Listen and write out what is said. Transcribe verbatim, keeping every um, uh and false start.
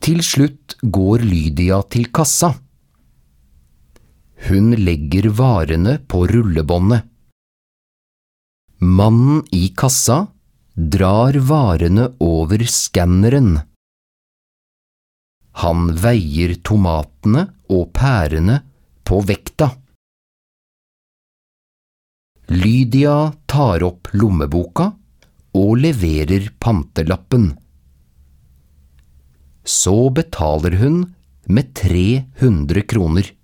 Til slutt går Lydia til kassa. Hun legger varene på rullebåndet. Mannen i kassa drar varene over skanneren. Han veier tomatene og pærene på vekta. Lydia tar opp lommeboka og leverer pantelappen. Så betaler hun med tre hundre kroner.